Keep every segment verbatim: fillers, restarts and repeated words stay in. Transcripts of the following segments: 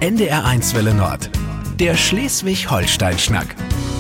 N D R eins Welle Nord. Der Schleswig-Holstein-Schnack.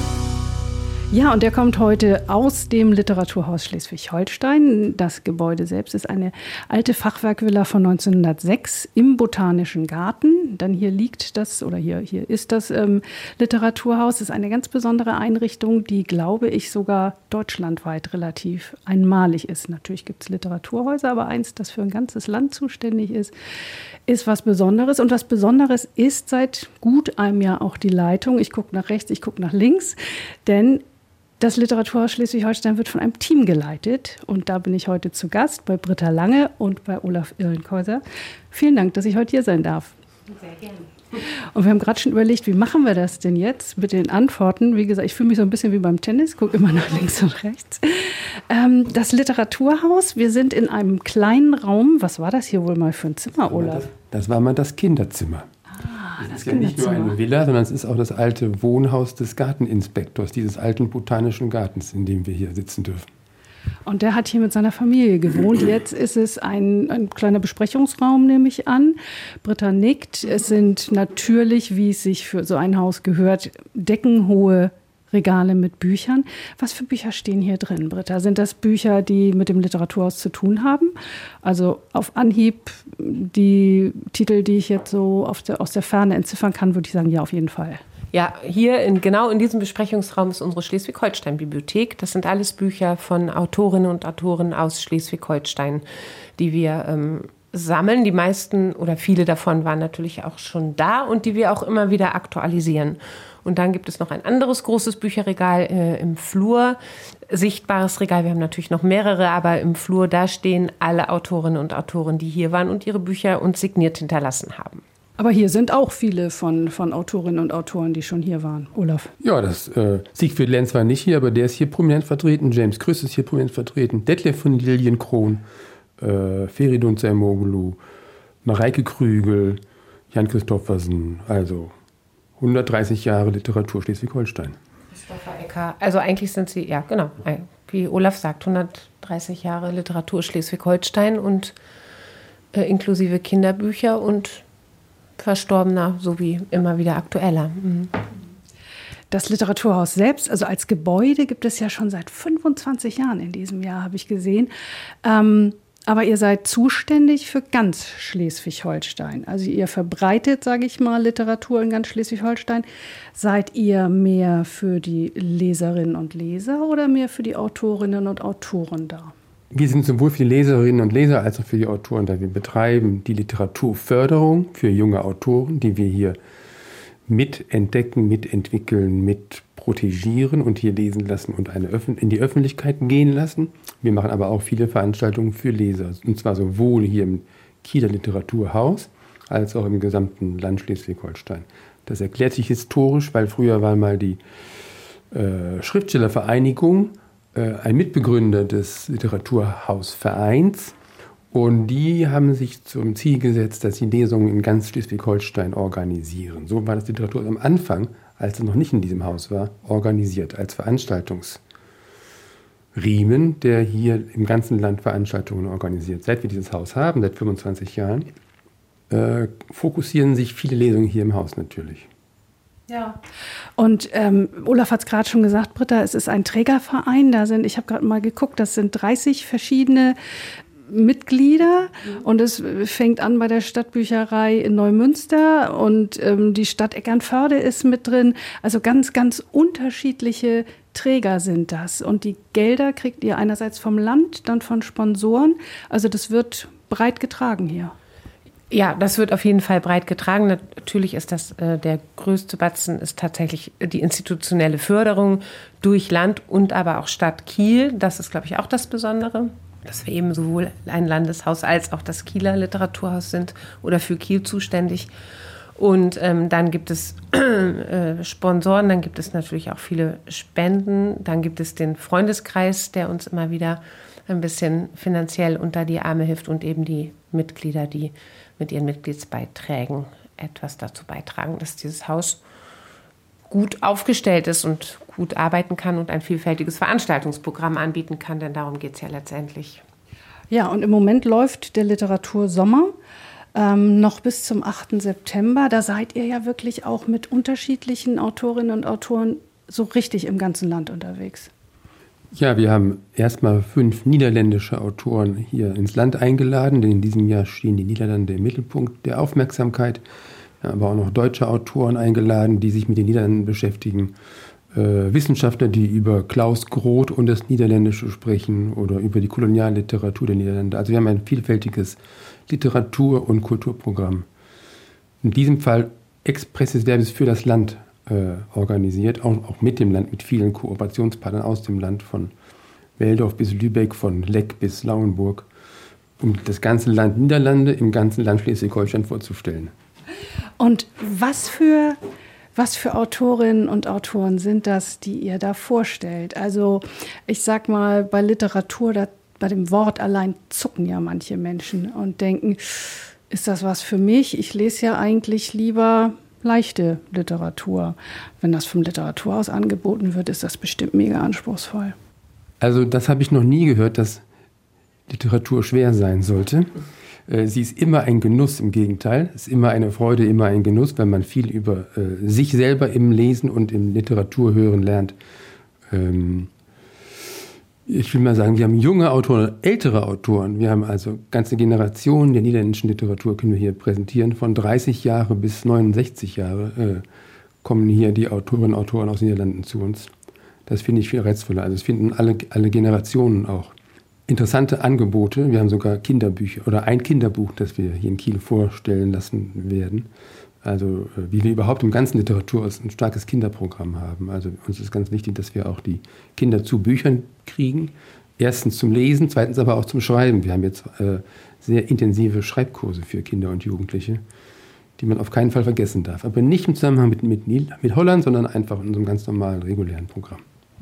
Ja, und der kommt heute aus dem Literaturhaus Schleswig-Holstein. Das Gebäude selbst ist eine alte Fachwerkvilla von neunzehnhundertsechs im Botanischen Garten. Dann hier liegt das, oder hier, hier ist das ähm, Literaturhaus. Das ist eine ganz besondere Einrichtung, die, glaube ich, sogar deutschlandweit relativ einmalig ist. Natürlich gibt es Literaturhäuser, aber eins, das für ein ganzes Land zuständig ist, ist was Besonderes. Und was Besonderes ist seit gut einem Jahr auch die Leitung. Ich gucke nach rechts, ich gucke nach links, denn das Literaturhaus Schleswig-Holstein wird von einem Team geleitet. Und da bin ich heute zu Gast bei Britta Lange und bei Olaf Irlenkäuser. Vielen Dank, dass ich heute hier sein darf. Sehr gerne. Und wir haben gerade schon überlegt, wie machen wir das denn jetzt mit den Antworten? Wie gesagt, ich fühle mich so ein bisschen wie beim Tennis, gucke immer nach links und rechts. Ähm, das Literaturhaus, wir sind in einem kleinen Raum. Was war das hier wohl mal für ein Zimmer, Olaf? Das, das war mal das Kinderzimmer. Ah, das ist ja nicht nur eine Villa, sondern es ist auch das alte Wohnhaus des Garteninspektors, dieses alten botanischen Gartens, in dem wir hier sitzen dürfen. Und der hat hier mit seiner Familie gewohnt. Jetzt ist es ein, ein kleiner Besprechungsraum, nehme ich an. Britta nickt. Es sind natürlich, wie es sich für so ein Haus gehört, deckenhohe Regale mit Büchern. Was für Bücher stehen hier drin, Britta? Sind das Bücher, die mit dem Literaturhaus zu tun haben? Also auf Anhieb die Titel, die ich jetzt so auf der, aus der Ferne entziffern kann, würde ich sagen, ja, auf jeden Fall. Ja, hier in, genau in diesem Besprechungsraum ist unsere Schleswig-Holstein-Bibliothek. Das sind alles Bücher von Autorinnen und Autoren aus Schleswig-Holstein, die wir ähm, sammeln. Die meisten oder viele davon waren natürlich auch schon da und die wir auch immer wieder aktualisieren. Und dann gibt es noch ein anderes großes Bücherregal äh, im Flur, sichtbares Regal. Wir haben natürlich noch mehrere, aber im Flur, da stehen alle Autorinnen und Autoren, die hier waren und ihre Bücher uns signiert hinterlassen haben. Aber hier sind auch viele von, von Autorinnen und Autoren, die schon hier waren. Olaf? Ja, das äh, Siegfried Lenz war nicht hier, aber der ist hier prominent vertreten. James Krüss ist hier prominent vertreten. Detlef von Lilienkron, äh, Feridun Zermoglu, Mareike Krügel, Jan Christoffersen. Also hundertdreißig Jahre Literatur Schleswig-Holstein. Christopher Ecker. Also eigentlich sind sie, ja genau, wie Olaf sagt, hundertdreißig Jahre Literatur Schleswig-Holstein und äh, inklusive Kinderbücher und Verstorbener sowie immer wieder aktueller. Mhm. Das Literaturhaus selbst, also als Gebäude, gibt es ja schon seit fünfundzwanzig Jahren in diesem Jahr, habe ich gesehen. Ähm, aber ihr seid zuständig für ganz Schleswig-Holstein. Also ihr verbreitet, sage ich mal, Literatur in ganz Schleswig-Holstein. Seid ihr mehr für die Leserinnen und Leser oder mehr für die Autorinnen und Autoren da? Wir sind sowohl für die Leserinnen und Leser als auch für die Autoren da. Wir betreiben die Literaturförderung für junge Autoren, die wir hier mitentdecken, mitentwickeln, mit protegieren und hier lesen lassen und eine Öffn- in die Öffentlichkeit gehen lassen. Wir machen aber auch viele Veranstaltungen für Leser, und zwar sowohl hier im Kieler Literaturhaus als auch im gesamten Land Schleswig-Holstein. Das erklärt sich historisch, weil früher war mal die äh, Schriftstellervereinigung ein Mitbegründer des Literaturhausvereins und die haben sich zum Ziel gesetzt, dass sie Lesungen in ganz Schleswig-Holstein organisieren. So war das Literaturhaus am Anfang, als es noch nicht in diesem Haus war, organisiert als Veranstaltungsriemen, der hier im ganzen Land Veranstaltungen organisiert. Seit wir dieses Haus haben, seit fünfundzwanzig Jahren, äh, fokussieren sich viele Lesungen hier im Haus natürlich. Ja. Und ähm, Olaf hat es gerade schon gesagt, Britta, es ist ein Trägerverein. Da sind, ich habe gerade mal geguckt, das sind dreißig verschiedene Mitglieder. Mhm. Und es fängt an bei der Stadtbücherei in Neumünster und ähm, die Stadt Eckernförde ist mit drin. Also ganz, ganz unterschiedliche Träger sind das. Und die Gelder kriegt ihr einerseits vom Land, dann von Sponsoren. Also das wird breit getragen hier. Ja, das wird auf jeden Fall breit getragen. Natürlich ist das äh, der größte Batzen ist tatsächlich die institutionelle Förderung durch Land und aber auch Stadt Kiel. Das ist, glaube ich, auch das Besondere, dass wir eben sowohl ein Landeshaus als auch das Kieler Literaturhaus sind oder für Kiel zuständig. Und ähm, dann gibt es äh, Sponsoren, dann gibt es natürlich auch viele Spenden, dann gibt es den Freundeskreis, der uns immer wieder ein bisschen finanziell unter die Arme hilft und eben die Mitglieder, die mit ihren Mitgliedsbeiträgen etwas dazu beitragen, dass dieses Haus gut aufgestellt ist und gut arbeiten kann und ein vielfältiges Veranstaltungsprogramm anbieten kann, denn darum geht es ja letztendlich. Ja, und im Moment läuft der Literatursommer. ähm, noch bis zum achten September. Da seid ihr ja wirklich auch mit unterschiedlichen Autorinnen und Autoren so richtig im ganzen Land unterwegs. Ja, wir haben erstmal fünf niederländische Autoren hier ins Land eingeladen, denn in diesem Jahr stehen die Niederlande im Mittelpunkt der Aufmerksamkeit. Wir haben aber auch noch deutsche Autoren eingeladen, die sich mit den Niederlanden beschäftigen. Äh, Wissenschaftler, die über Klaus Groth und das Niederländische sprechen oder über die Kolonialliteratur der Niederlande. Also wir haben ein vielfältiges Literatur- und Kulturprogramm. In diesem Fall expressis verbis für das Land äh, organisiert, auch, auch mit dem Land, mit vielen Kooperationspartnern aus dem Land, von Wäldorf bis Lübeck, von Leck bis Lauenburg, um das ganze Land Niederlande im ganzen Land Schleswig-Holstein vorzustellen. Und was für... Was für Autorinnen und Autoren sind das, die ihr da vorstellt? Also ich sag mal, bei Literatur, da, bei dem Wort allein zucken ja manche Menschen und denken, ist das was für mich? Ich lese ja eigentlich lieber leichte Literatur. Wenn das vom Literaturhaus angeboten wird, ist das bestimmt mega anspruchsvoll. Also das habe ich noch nie gehört, dass Literatur schwer sein sollte. Sie ist immer ein Genuss, im Gegenteil. Es ist immer eine Freude, immer ein Genuss, wenn man viel über äh, sich selber im Lesen und im Literaturhören lernt. Ähm, ich will mal sagen, wir haben junge Autoren, ältere Autoren. Wir haben also ganze Generationen der niederländischen Literatur, können wir hier präsentieren. Von dreißig Jahre bis neunundsechzig Jahre äh, kommen hier die Autorinnen und Autoren aus den Niederlanden zu uns. Das finde ich viel reizvoller. Also es finden alle, alle Generationen auch interessante Angebote. Wir haben sogar Kinderbücher oder ein Kinderbuch, das wir hier in Kiel vorstellen lassen werden. Also wie wir überhaupt im ganzen Literaturhaus ein starkes Kinderprogramm haben. Also uns ist ganz wichtig, dass wir auch die Kinder zu Büchern kriegen. Erstens zum Lesen, zweitens aber auch zum Schreiben. Wir haben jetzt äh, sehr intensive Schreibkurse für Kinder und Jugendliche, die man auf keinen Fall vergessen darf. Aber nicht im Zusammenhang mit, mit, mit Holland, sondern einfach in unserem ganz normalen, regulären Programm.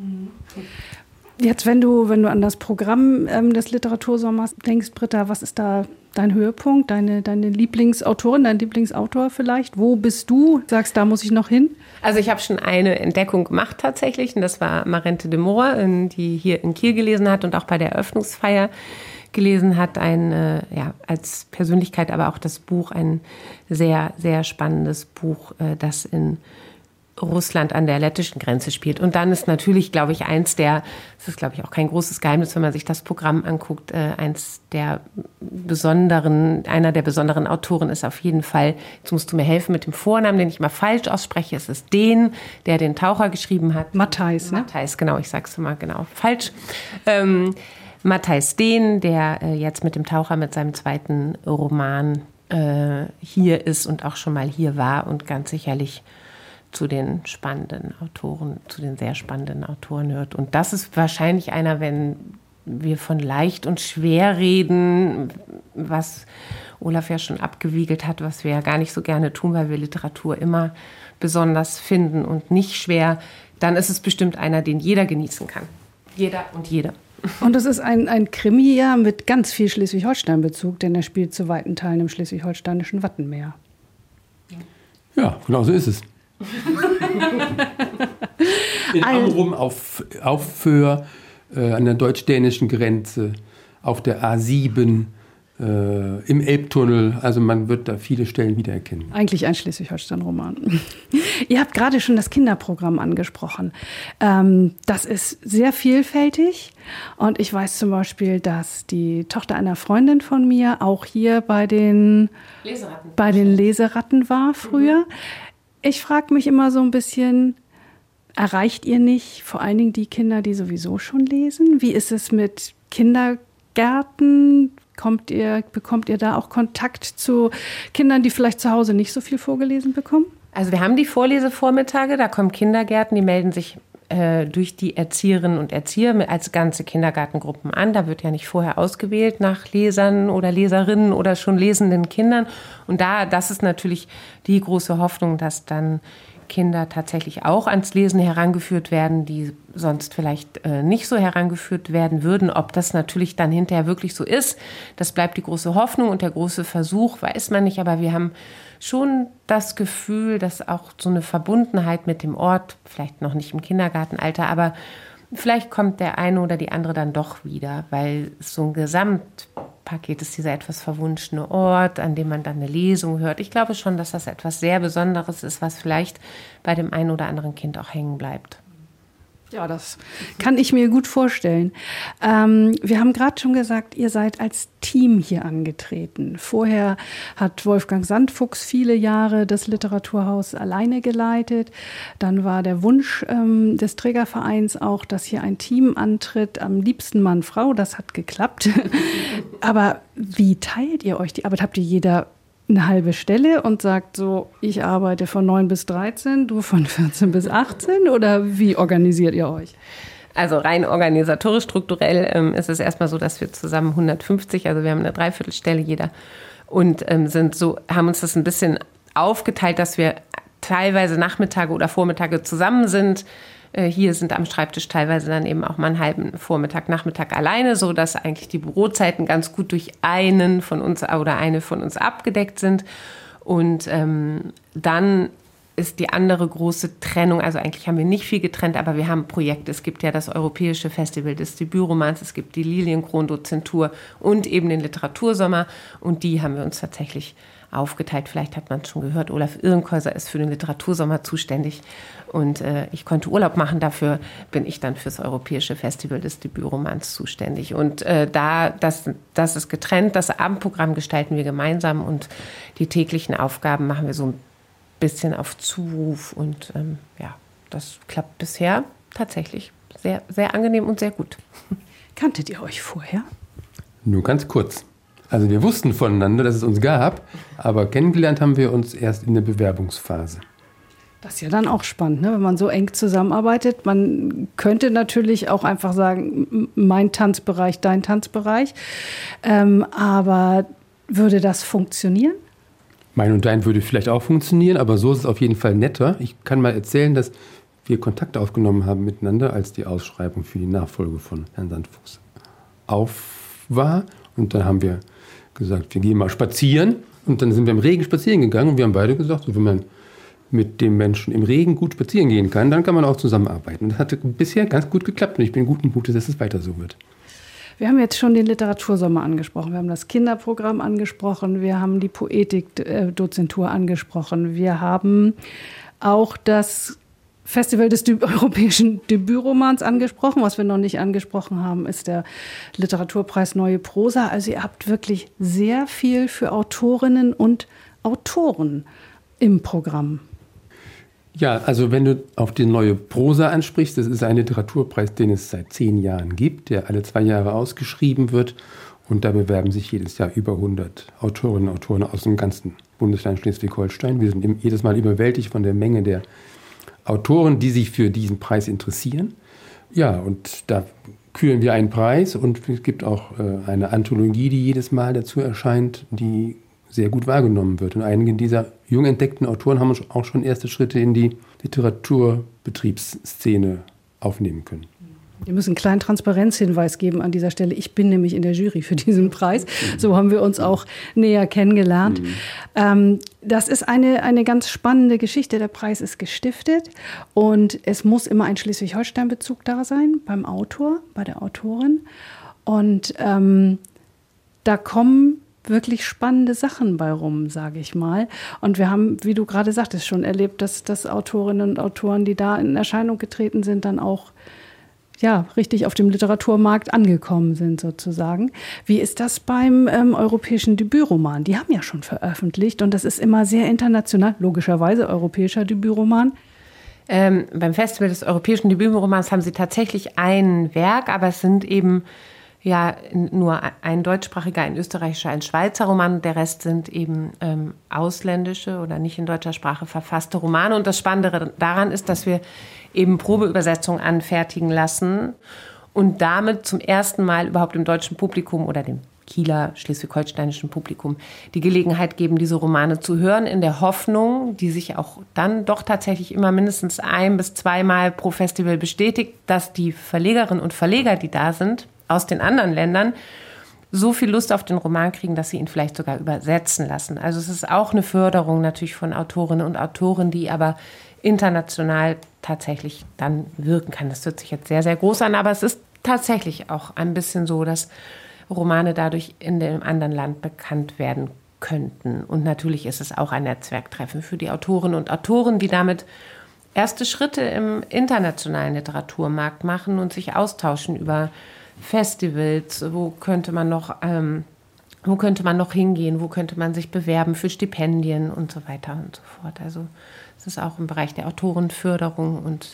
Jetzt, wenn du, wenn du an das Programm ähm, des Literatursommers denkst, Britta, was ist da dein Höhepunkt, deine, deine Lieblingsautorin, dein Lieblingsautor vielleicht? Wo bist du? Sagst, da muss ich noch hin? Also ich habe schon eine Entdeckung gemacht tatsächlich, und das war Marente de Moor, die hier in Kiel gelesen hat und auch bei der Eröffnungsfeier gelesen hat. Ein, äh, ja, als Persönlichkeit, aber auch das Buch, ein sehr, sehr spannendes Buch, äh, das in Russland an der lettischen Grenze spielt. Und dann ist natürlich, glaube ich, eins der, das ist, glaube ich, auch kein großes Geheimnis, wenn man sich das Programm anguckt, äh, eins der besonderen, einer der besonderen Autoren ist auf jeden Fall, jetzt musst du mir helfen mit dem Vornamen, den ich mal falsch ausspreche, es ist Dehn, der den Taucher geschrieben hat. Matthijs, ne? Matthijs, genau, ich sag's immer genau falsch. Ähm, Matthijs Dehn, der äh, jetzt mit dem Taucher mit seinem zweiten Roman äh, hier ist und auch schon mal hier war und ganz sicherlich zu den spannenden Autoren, zu den sehr spannenden Autoren hört. Und das ist wahrscheinlich einer, wenn wir von leicht und schwer reden, was Olaf ja schon abgewiegelt hat, was wir ja gar nicht so gerne tun, weil wir Literatur immer besonders finden und nicht schwer, dann ist es bestimmt einer, den jeder genießen kann. Jeder und jede. Und das ist ein, ein Krimi ja mit ganz viel Schleswig-Holstein-Bezug, denn er spielt zu weiten Teilen im schleswig-holsteinischen Wattenmeer. Ja, genau so ist es. In Amrum auf, auf Föhr, äh, an der deutsch-dänischen Grenze, auf der A sieben, äh, im Elbtunnel. Also man wird da viele Stellen wiedererkennen. Eigentlich ein Schleswig-Holstein-Roman. Ihr habt gerade schon das Kinderprogramm angesprochen. Ähm, das ist sehr vielfältig. Und ich weiß zum Beispiel, dass die Tochter einer Freundin von mir auch hier bei den Leseratten, bei den Leseratten war früher. Mhm. Ich frage mich immer so ein bisschen, erreicht ihr nicht vor allen Dingen die Kinder, die sowieso schon lesen? Wie ist es mit Kindergärten? Kommt ihr, bekommt ihr da auch Kontakt zu Kindern, die vielleicht zu Hause nicht so viel vorgelesen bekommen? Also wir haben die Vorlesevormittage, da kommen Kindergärten, die melden sich äh, durch die Erzieherinnen und Erzieher als ganze Kindergartengruppen an. Da wird ja nicht vorher ausgewählt nach Lesern oder Leserinnen oder schon lesenden Kindern. Und da, das ist natürlich die große Hoffnung, dass dann Kinder tatsächlich auch ans Lesen herangeführt werden, die sonst vielleicht äh, nicht so herangeführt werden würden. Ob das natürlich dann hinterher wirklich so ist, das bleibt die große Hoffnung und der große Versuch, weiß man nicht. Aber wir haben schon das Gefühl, dass auch so eine Verbundenheit mit dem Ort, vielleicht noch nicht im Kindergartenalter, aber vielleicht kommt der eine oder die andere dann doch wieder, weil es so ein Gesamt Paket ist dieser etwas verwunschene Ort, an dem man dann eine Lesung hört. Ich glaube schon, dass das etwas sehr Besonderes ist, was vielleicht bei dem einen oder anderen Kind auch hängen bleibt. Ja, das kann ich mir gut vorstellen. Ähm, wir haben gerade schon gesagt, ihr seid als Team hier angetreten. Vorher hat Wolfgang Sandfuchs viele Jahre das Literaturhaus alleine geleitet. Dann war der Wunsch ähm, des Trägervereins auch, dass hier ein Team antritt, am liebsten Mann, Frau. Das hat geklappt. Aber wie teilt ihr euch die Arbeit? Habt ihr jeder eine halbe Stelle und sagt so, ich arbeite von neun bis dreizehn, du von vierzehn bis achtzehn, oder wie organisiert ihr euch? Also rein organisatorisch, strukturell ähm, ist es erstmal so, dass wir zusammen hundertfünfzig, also wir haben eine Dreiviertelstelle jeder und ähm, sind so, haben uns das ein bisschen aufgeteilt, dass wir teilweise Nachmittage oder Vormittage zusammen sind. Hier sind am Schreibtisch teilweise dann eben auch mal einen halben Vormittag, Nachmittag alleine, so dass eigentlich die Bürozeiten ganz gut durch einen von uns oder eine von uns abgedeckt sind. Und ähm, dann ist die andere große Trennung, also eigentlich haben wir nicht viel getrennt, aber wir haben Projekte. Es gibt ja das Europäische Festival des Debütromans, es gibt die Lilienkron-Dozentur und eben den Literatursommer, und die haben wir uns tatsächlich aufgeteilt. Vielleicht hat man es schon gehört, Olaf Irrenkäuser ist für den Literatursommer zuständig und äh, ich konnte Urlaub machen, dafür bin ich dann fürs Europäische Festival des Debütromans zuständig. Und äh, da, das, das ist getrennt, das Abendprogramm gestalten wir gemeinsam und die täglichen Aufgaben machen wir so ein bisschen auf Zuruf und ähm, ja, das klappt bisher tatsächlich sehr, sehr angenehm und sehr gut. Kanntet ihr euch vorher? Nur ganz kurz. Also wir wussten voneinander, dass es uns gab, aber kennengelernt haben wir uns erst in der Bewerbungsphase. Das ist ja dann auch spannend, ne? Wenn man so eng zusammenarbeitet. Man könnte natürlich auch einfach sagen, mein Tanzbereich, dein Tanzbereich. Ähm, aber würde das funktionieren? Mein und dein würde vielleicht auch funktionieren, aber so ist es auf jeden Fall netter. Ich kann mal erzählen, dass wir Kontakt aufgenommen haben miteinander, als die Ausschreibung für die Nachfolge von Herrn Sandfuchs auf war. Und dann haben wir gesagt, wir gehen mal spazieren. Und dann sind wir im Regen spazieren gegangen und wir haben beide gesagt, so, wenn man mit dem Menschen im Regen gut spazieren gehen kann, dann kann man auch zusammenarbeiten. Und das hat bisher ganz gut geklappt und ich bin guten Mutes, dass es weiter so wird. Wir haben jetzt schon den Literatursommer angesprochen, wir haben das Kinderprogramm angesprochen, wir haben die Poetikdozentur angesprochen, wir haben auch das Festival des Dü- europäischen Debütromans angesprochen. Was wir noch nicht angesprochen haben, ist der Literaturpreis Neue Prosa. Also ihr habt wirklich sehr viel für Autorinnen und Autoren im Programm. Ja, also wenn du auf die Neue Prosa ansprichst, das ist ein Literaturpreis, den es seit zehn Jahren gibt, der alle zwei Jahre ausgeschrieben wird. Und da bewerben sich jedes Jahr über hundert Autorinnen und Autoren aus dem ganzen Bundesland Schleswig-Holstein. Wir sind jedes Mal überwältigt von der Menge der Autoren, die sich für diesen Preis interessieren. Ja, und da küren wir einen Preis und es gibt auch äh, eine Anthologie, die jedes Mal dazu erscheint, die sehr gut wahrgenommen wird. Und einige dieser jung entdeckten Autoren haben auch schon erste Schritte in die Literaturbetriebsszene aufnehmen können. Wir müssen einen kleinen Transparenzhinweis geben an dieser Stelle. Ich bin nämlich in der Jury für diesen Preis. So haben wir uns auch näher kennengelernt. Mhm. Ähm, das ist eine, eine ganz spannende Geschichte. Der Preis ist gestiftet und es muss immer ein Schleswig-Holstein-Bezug da sein, beim Autor, bei der Autorin. Und ähm, da kommen wirklich spannende Sachen bei rum, sage ich mal. Und wir haben, wie du gerade sagtest, schon erlebt, dass, dass Autorinnen und Autoren, die da in Erscheinung getreten sind, dann auch ja, richtig auf dem Literaturmarkt angekommen sind sozusagen. Wie ist das beim ähm, europäischen Debütroman? Die haben ja schon veröffentlicht und das ist immer sehr international, logischerweise europäischer Debütroman. Ähm, beim Festival des europäischen Debütromans haben sie tatsächlich ein Werk, aber es sind eben ja nur ein deutschsprachiger, ein österreichischer, ein Schweizer Roman. Der Rest sind eben ähm, ausländische oder nicht in deutscher Sprache verfasste Romane. Und das Spannende daran ist, dass wir eben Probeübersetzungen anfertigen lassen und damit zum ersten Mal überhaupt dem deutschen Publikum oder dem Kieler, schleswig-holsteinischen Publikum die Gelegenheit geben, diese Romane zu hören, in der Hoffnung, die sich auch dann doch tatsächlich immer mindestens ein- bis zweimal pro Festival bestätigt, dass die Verlegerinnen und Verleger, die da sind, aus den anderen Ländern, so viel Lust auf den Roman kriegen, dass sie ihn vielleicht sogar übersetzen lassen. Also es ist auch eine Förderung natürlich von Autorinnen und Autoren, die aber international tatsächlich dann wirken kann. Das hört sich jetzt sehr, sehr groß an, aber es ist tatsächlich auch ein bisschen so, dass Romane dadurch in dem anderen Land bekannt werden könnten. Und natürlich ist es auch ein Netzwerktreffen für die Autorinnen und Autoren, die damit erste Schritte im internationalen Literaturmarkt machen und sich austauschen über Festivals, wo könnte man noch, ähm, wo könnte man noch hingehen, wo könnte man sich bewerben für Stipendien und so weiter und so fort. Also es ist auch im Bereich der Autorenförderung und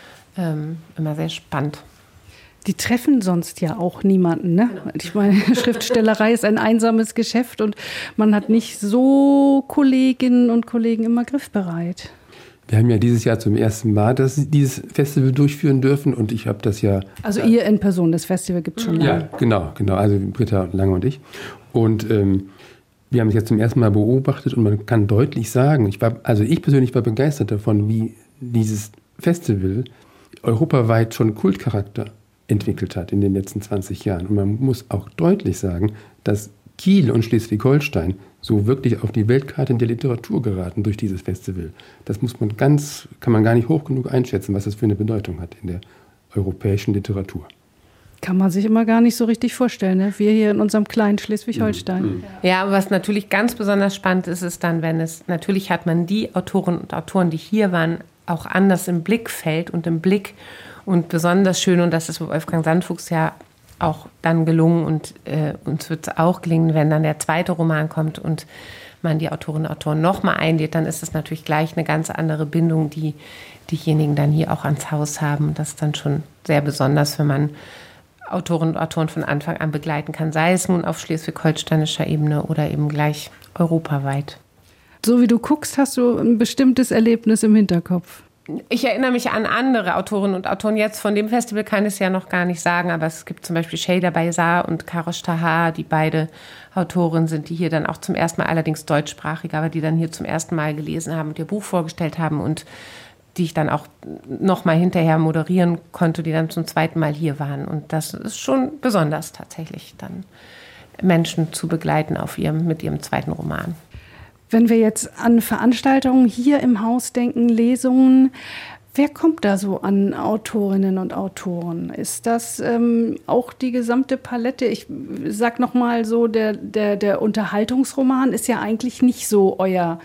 ähm, immer sehr spannend. Die treffen sonst ja auch niemanden, ne? Genau. Ich meine, Schriftstellerei ist ein einsames Geschäft und man hat nicht so Kolleginnen und Kollegen immer griffbereit. Wir haben ja dieses Jahr zum ersten Mal das, dieses Festival durchführen dürfen und ich habe das ja... Also ihr in Person, das Festival gibt es schon lange. Ja, genau, genau. Also Britta, Lange und ich. Und ähm, wir haben es jetzt zum ersten Mal beobachtet und man kann deutlich sagen, ich war, also ich persönlich war begeistert davon, wie dieses Festival europaweit schon Kultcharakter entwickelt hat in den letzten zwanzig Jahren. Und man muss auch deutlich sagen, dass Kiel und Schleswig-Holstein so wirklich auf die Weltkarte der Literatur geraten durch dieses Festival. Das muss man ganz, kann man gar nicht hoch genug einschätzen, was das für eine Bedeutung hat in der europäischen Literatur. Kann man sich immer gar nicht so richtig vorstellen, ne? Wir hier in unserem kleinen Schleswig-Holstein. Mhm. Ja, was natürlich ganz besonders spannend ist, ist dann, wenn es, natürlich hat man die Autorinnen und Autoren, die hier waren, auch anders im Blickfeld und im Blick. Und besonders schön, und das ist Wolfgang Sandfuchs ja auch dann gelungen und äh, uns wird es auch gelingen, wenn dann der zweite Roman kommt und man die Autorinnen und Autoren nochmal einlädt, dann ist es natürlich gleich eine ganz andere Bindung, die diejenigen dann hier auch ans Haus haben. Das ist dann schon sehr besonders, wenn man Autorinnen und Autoren von Anfang an begleiten kann, sei es nun auf schleswig-holsteinischer Ebene oder eben gleich europaweit. So wie du guckst, hast du ein bestimmtes Erlebnis im Hinterkopf. Ich erinnere mich an andere Autorinnen und Autoren. Jetzt von dem Festival kann ich es ja noch gar nicht sagen, aber es gibt zum Beispiel Şeyda Bayzar und Karosh Tahar, die beide Autorinnen sind, die hier dann auch zum ersten Mal, allerdings deutschsprachig, aber die dann hier zum ersten Mal gelesen haben und ihr Buch vorgestellt haben und die ich dann auch noch mal hinterher moderieren konnte, die dann zum zweiten Mal hier waren. Und das ist schon besonders tatsächlich, dann Menschen zu begleiten auf ihrem, mit ihrem zweiten Roman. Wenn wir jetzt an Veranstaltungen hier im Haus denken, Lesungen, wer kommt da so an Autorinnen und Autoren? Ist das ähm, auch die gesamte Palette? Ich sag noch mal so, der, der, der Unterhaltungsroman ist ja eigentlich nicht so euer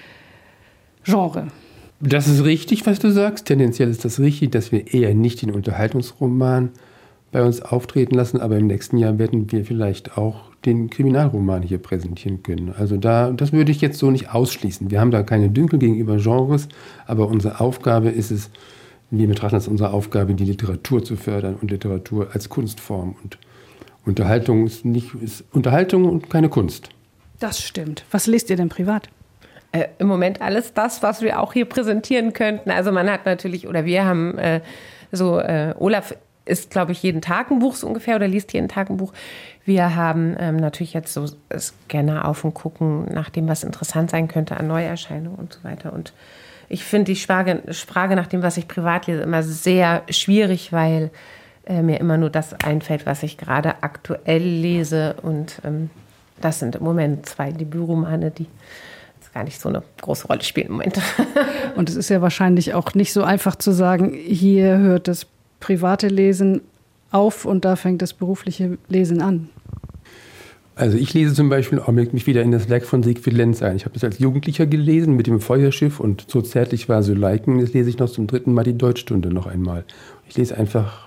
Genre. Das ist richtig, was du sagst. Tendenziell ist das richtig, dass wir eher nicht den Unterhaltungsroman bei uns auftreten lassen, aber im nächsten Jahr werden wir vielleicht auch den Kriminalroman hier präsentieren können. Also da, das würde ich jetzt so nicht ausschließen. Wir haben da keine Dünkel gegenüber Genres, aber unsere Aufgabe ist es, wir betrachten es als unsere Aufgabe, die Literatur zu fördern und Literatur als Kunstform. Und Unterhaltung ist nicht ist Unterhaltung und keine Kunst. Das stimmt. Was lest ihr denn privat? Äh, Im Moment alles das, was wir auch hier präsentieren könnten. Also man hat natürlich, oder wir haben äh, so, äh, Olaf ist, glaube ich, jeden Tag ein Buch so ungefähr oder liest jeden Tag ein Buch. Wir haben ähm, natürlich jetzt so Scanner auf und gucken nach dem, was interessant sein könnte an Neuerscheinungen und so weiter. Und ich finde die Frage, Frage nach dem, was ich privat lese, immer sehr schwierig, weil äh, mir immer nur das einfällt, was ich gerade aktuell lese. Und ähm, das sind im Moment zwei Debütromane, die gar nicht so eine große Rolle spielen im Moment. Und es ist ja wahrscheinlich auch nicht so einfach zu sagen, hier hört das private Lesen auf und da fängt das berufliche Lesen an. Also ich lese zum Beispiel auch mich wieder in das Werk von Siegfried Lenz ein. Ich habe das als Jugendlicher gelesen mit dem Feuerschiff und so zärtlich war so Leiken. Jetzt lese ich noch zum dritten Mal die Deutschstunde noch einmal. Ich lese einfach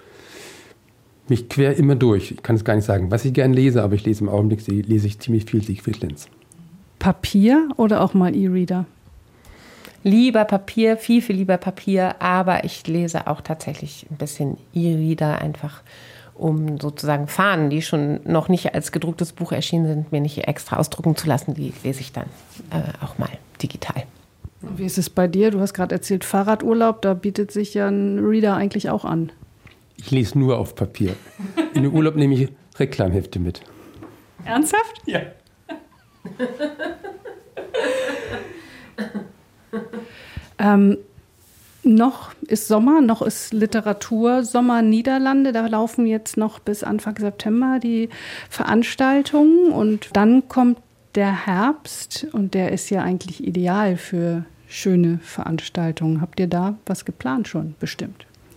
mich quer immer durch. Ich kann es gar nicht sagen, was ich gern lese, aber ich lese im Augenblick lese ich ziemlich viel Siegfried Lenz. Papier oder auch mal E-Reader? Lieber Papier, viel, viel lieber Papier, aber ich lese auch tatsächlich ein bisschen E-Reader, einfach um sozusagen Fahnen, die schon noch nicht als gedrucktes Buch erschienen sind, mir nicht extra ausdrucken zu lassen, die lese ich dann äh, auch mal digital. Wie ist es bei dir? Du hast gerade erzählt, Fahrradurlaub, da bietet sich ja ein Reader eigentlich auch an. Ich lese nur auf Papier. In den Urlaub nehme ich Reklamhefte mit. Ernsthaft? Ja. ähm, noch ist Sommer, noch ist Literatur Sommer Niederlande. Da laufen jetzt noch bis Anfang September die Veranstaltungen und dann kommt der Herbst und der ist ja eigentlich ideal für schöne Veranstaltungen. Habt ihr da was geplant schon bestimmt?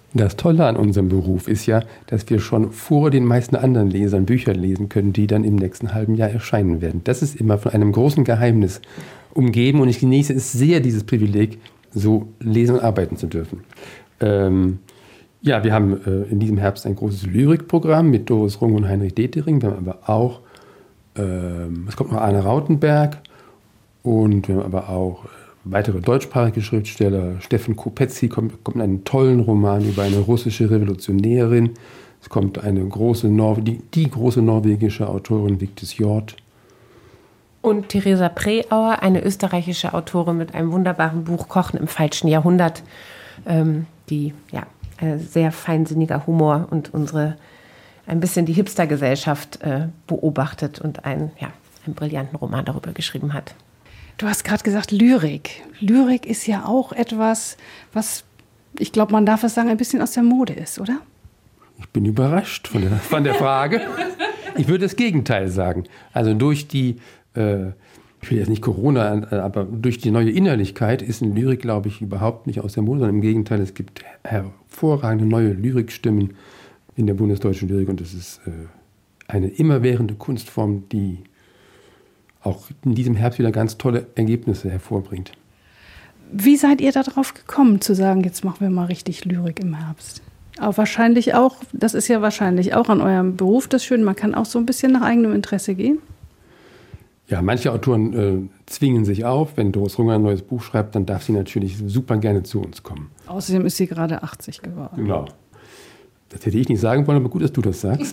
Das Tolle an unserem Beruf ist ja, dass wir schon vor den meisten anderen Lesern Bücher lesen können, die dann im nächsten halben Jahr erscheinen werden. Das ist immer von einem großen Geheimnis umgeben und ich genieße es sehr, dieses Privileg, so lesen und arbeiten zu dürfen. Ähm, ja, wir haben äh, in diesem Herbst ein großes Lyrikprogramm mit Doris Rung und Heinrich Detering. Wir haben aber auch, ähm, es kommt noch Arne Rautenberg und wir haben aber auch weitere deutschsprachige Schriftsteller. Steffen Kopetzky kommt, kommt mit einem tollen Roman über eine russische Revolutionärin. Es kommt eine große Nor- die, die große norwegische Autorin Vigdis Hjorth. Und Theresa Preauer, eine österreichische Autorin mit einem wunderbaren Buch Kochen im falschen Jahrhundert, ähm, die ja ein sehr feinsinniger Humor und unsere ein bisschen die Hipstergesellschaft äh, beobachtet und einen, ja, einen brillanten Roman darüber geschrieben hat. Du hast gerade gesagt Lyrik. Lyrik ist ja auch etwas, was, ich glaube, man darf es sagen, ein bisschen aus der Mode ist, oder? Ich bin überrascht von der, von der Frage. Ich würde das Gegenteil sagen. Also durch die, äh, ich will jetzt nicht Corona, aber durch die neue Innerlichkeit ist eine Lyrik, glaube ich, überhaupt nicht aus der Mode, sondern im Gegenteil, es gibt hervorragende neue Lyrikstimmen in der bundesdeutschen Lyrik und es ist äh, eine immerwährende Kunstform, die auch in diesem Herbst wieder ganz tolle Ergebnisse hervorbringt. Wie seid ihr darauf gekommen, zu sagen, jetzt machen wir mal richtig Lyrik im Herbst? Aber wahrscheinlich auch, das ist ja wahrscheinlich auch an eurem Beruf das Schöne, man kann auch so ein bisschen nach eigenem Interesse gehen. Ja, manche Autoren äh, zwingen sich auf. Wenn Doris Rung ein neues Buch schreibt, dann darf sie natürlich super gerne zu uns kommen. Außerdem ist sie gerade achtzig geworden. Genau. Das hätte ich nicht sagen wollen, aber gut, dass du das sagst.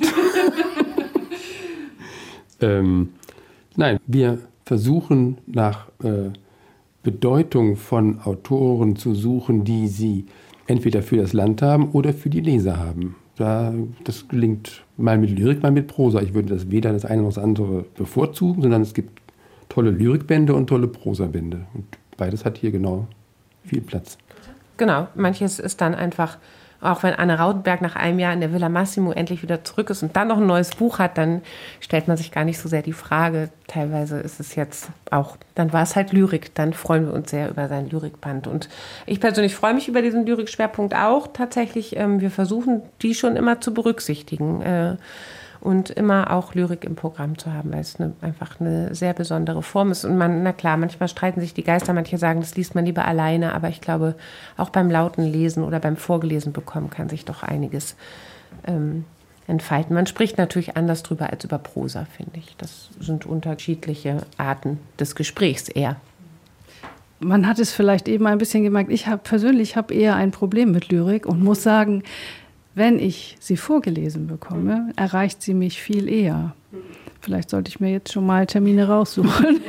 ähm, Nein, wir versuchen nach äh, Bedeutung von Autoren zu suchen, die sie entweder für das Land haben oder für die Leser haben. Da, das gelingt mal mit Lyrik, mal mit Prosa. Ich würde das weder das eine noch das andere bevorzugen, sondern es gibt tolle Lyrikbände und tolle Prosabände. Und beides hat hier genau viel Platz. Genau, manches ist dann einfach, auch wenn Anne Rautenberg nach einem Jahr in der Villa Massimo endlich wieder zurück ist und dann noch ein neues Buch hat, dann stellt man sich gar nicht so sehr die Frage. Teilweise ist es jetzt auch, dann war es halt Lyrik, dann freuen wir uns sehr über sein Lyrikband. Und ich persönlich freue mich über diesen Lyrikschwerpunkt auch tatsächlich. Ähm, wir versuchen, die schon immer zu berücksichtigen äh, und immer auch Lyrik im Programm zu haben, weil es eine, einfach eine sehr besondere Form ist. Und man, na klar, manchmal streiten sich die Geister, manche sagen, das liest man lieber alleine, aber ich glaube, auch beim lauten Lesen oder beim Vorgelesen bekommen kann sich doch einiges ähm, entfalten. Man spricht natürlich anders drüber als über Prosa, finde ich. Das sind unterschiedliche Arten des Gesprächs eher. Man hat es vielleicht eben ein bisschen gemerkt, ich habe persönlich habe eher ein Problem mit Lyrik und muss sagen, wenn ich sie vorgelesen bekomme, erreicht sie mich viel eher. Vielleicht sollte ich mir jetzt schon mal Termine raussuchen.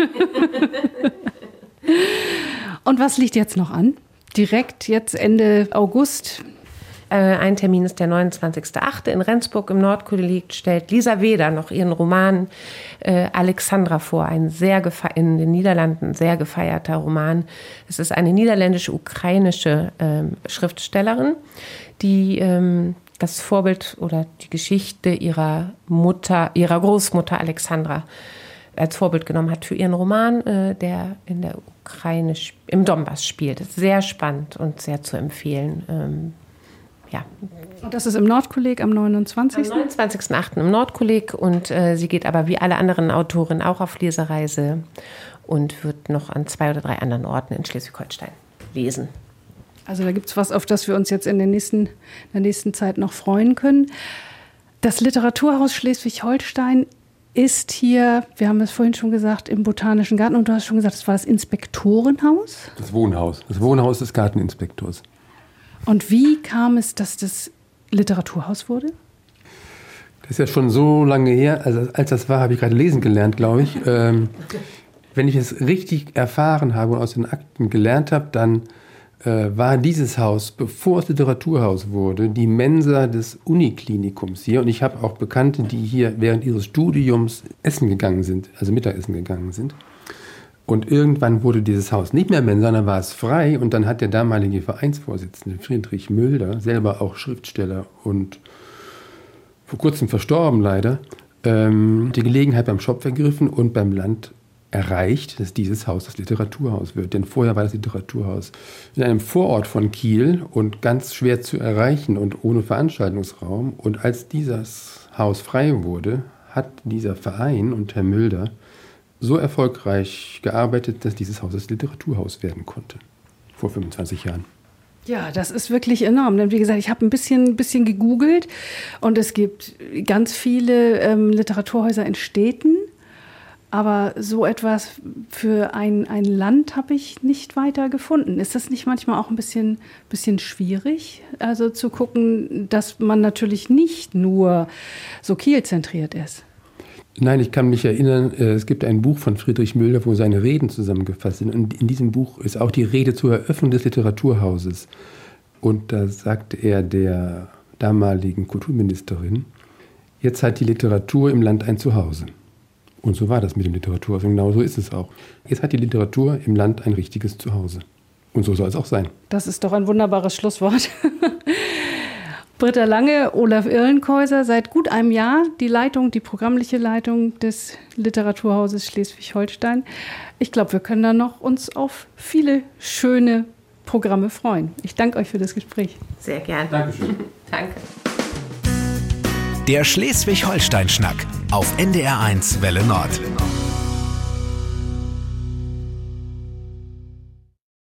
Und was liegt jetzt noch an? Direkt jetzt Ende August. Äh, ein Termin ist der neunundzwanzigster achte in Rendsburg im Nordkolleg, stellt Lisa Weder noch ihren Roman äh, Alexandra vor, ein sehr gefe- in den Niederlanden sehr gefeierter Roman. Es ist eine niederländisch-ukrainische äh, Schriftstellerin, die ähm, das Vorbild oder die Geschichte ihrer Mutter, ihrer Großmutter Alexandra als Vorbild genommen hat für ihren Roman, äh, der in der Ukraine im Donbass spielt. Das ist sehr spannend und sehr zu empfehlen. Ähm, ja. Und das ist im Nordkolleg am neunundzwanzigsten Am neunundzwanzigsten achten im Nordkolleg und äh, sie geht aber wie alle anderen Autorinnen auch auf Lesereise und wird noch an zwei oder drei anderen Orten in Schleswig-Holstein lesen. Also da gibt es was, auf das wir uns jetzt in, den nächsten, in der nächsten Zeit noch freuen können. Das Literaturhaus Schleswig-Holstein ist hier, wir haben es vorhin schon gesagt, im Botanischen Garten. Und du hast schon gesagt, das war das Inspektorenhaus? Das Wohnhaus. Das Wohnhaus des Garteninspektors. Und wie kam es, dass das Literaturhaus wurde? Das ist ja schon so lange her. Also als das war, habe ich gerade lesen gelernt, glaube ich. Ähm, wenn ich es richtig erfahren habe und aus den Akten gelernt habe, dann äh, war dieses Haus, bevor es Literaturhaus wurde, die Mensa des Uniklinikums hier. Und ich habe auch Bekannte, die hier während ihres Studiums essen gegangen sind, also Mittagessen gegangen sind. Und irgendwann wurde dieses Haus nicht mehr Mensa, sondern war es frei. Und dann hat der damalige Vereinsvorsitzende Friedrich Mülder, selber auch Schriftsteller und vor kurzem verstorben leider, ähm, die Gelegenheit beim Schopf ergriffen und beim Land erreicht, dass dieses Haus das Literaturhaus wird. Denn vorher war das Literaturhaus in einem Vorort von Kiel und ganz schwer zu erreichen und ohne Veranstaltungsraum. Und als dieses Haus frei wurde, hat dieser Verein und Herr Mülder so erfolgreich gearbeitet, dass dieses Haus das Literaturhaus werden konnte. Vor fünfundzwanzig Jahren. Ja, das ist wirklich enorm. Denn wie gesagt, ich habe ein bisschen, bisschen gegoogelt und es gibt ganz viele ähm, Literaturhäuser in Städten. Aber so etwas für ein, ein Land habe ich nicht weiter gefunden. Ist das nicht manchmal auch ein bisschen, bisschen schwierig? Also zu gucken, dass man natürlich nicht nur so kielzentriert ist. Nein, ich kann mich erinnern, es gibt ein Buch von Friedrich Mülder, wo seine Reden zusammengefasst sind. Und in diesem Buch ist auch die Rede zur Eröffnung des Literaturhauses. Und da sagt er der damaligen Kulturministerin, jetzt hat die Literatur im Land ein Zuhause. Und so war das mit dem Literaturhaus. Und genau so ist es auch. Jetzt hat die Literatur im Land ein richtiges Zuhause. Und so soll es auch sein. Das ist doch ein wunderbares Schlusswort. Britta Lange, Olaf Irlenkäuser, seit gut einem Jahr die Leitung, die programmliche Leitung des Literaturhauses Schleswig-Holstein. Ich glaube, wir können da noch uns auf viele schöne Programme freuen. Ich danke euch für das Gespräch. Sehr gerne. Dankeschön. Danke. Der Schleswig-Holstein-Schnack auf N D R eins Welle Nord.